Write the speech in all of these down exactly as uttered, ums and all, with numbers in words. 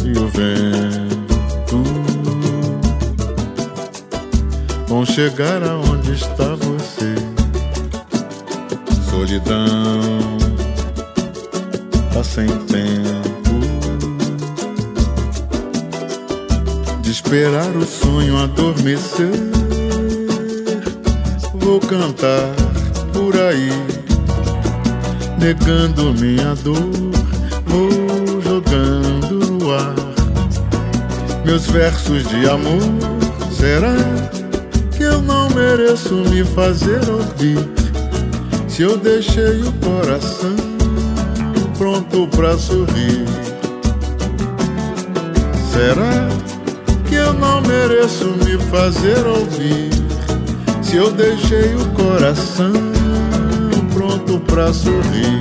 e o vento vão chegar aonde está você. Solidão tá sem tempo de esperar o sonho adormecer. Vou cantar por aí, negando minha dor. Vou jogando no ar meus versos de amor. Será que eu não mereço me fazer ouvir? Se eu deixei o coração pronto pra sorrir, será que eu não mereço me fazer ouvir? Se eu deixei o coração pronto pra sorrir.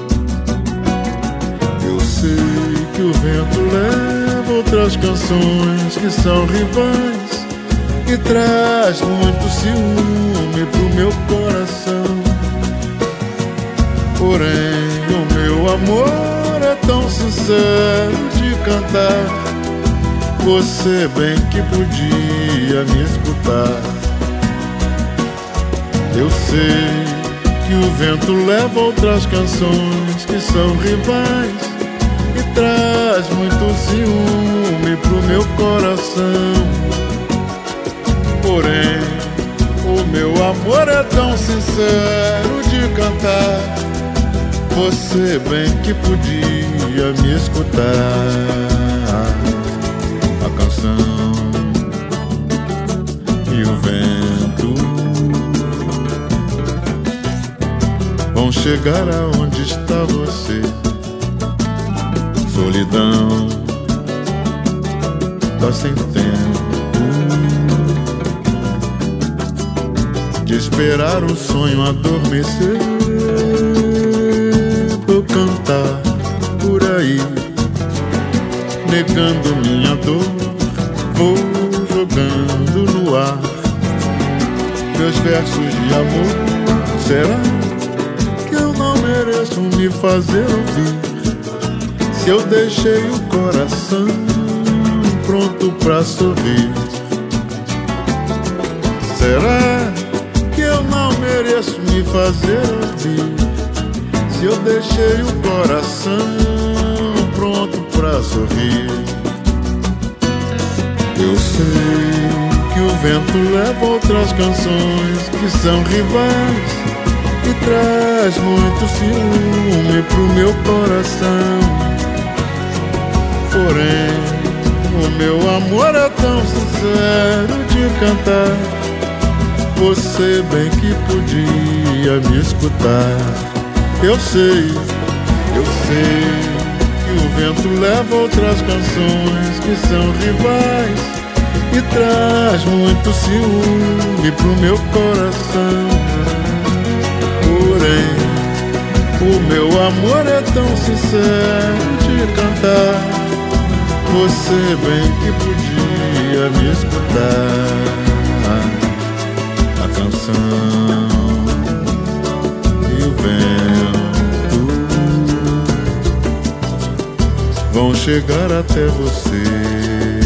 Eu sei que o vento leva outras canções que são rivais e traz muito ciúme pro meu coração. Porém o meu amor é tão sincero de cantar. Você bem que podia me escutar. Eu sei que o vento leva outras canções que são rivais e traz muito ciúme pro meu coração. Porém o meu amor é tão sincero de cantar. Você bem que podia me escutar. A canção e o vento vão chegar aonde está você. Solidão tá sem tempo de esperar o sonho adormecer. Vou cantar por aí, negando minha dor. Vou jogando no ar meus versos de amor. Será que eu não mereço me fazer ouvir? Se eu deixei o coração pronto pra sorrir, será que eu não mereço me fazer ouvir? Se eu deixei o coração pronto pra sorrir. Eu sei que o vento leva outras canções que são rivais e traz muito ciúme pro meu coração. Porém o meu amor é tão sincero de cantar. Você bem que podia me escutar. Eu sei, eu sei que o vento leva outras canções que são rivais e traz muito ciúme pro meu coração. Porém o meu amor é tão sincero de cantar. Você bem que podia me escutar. A canção e o vento vão chegar até você.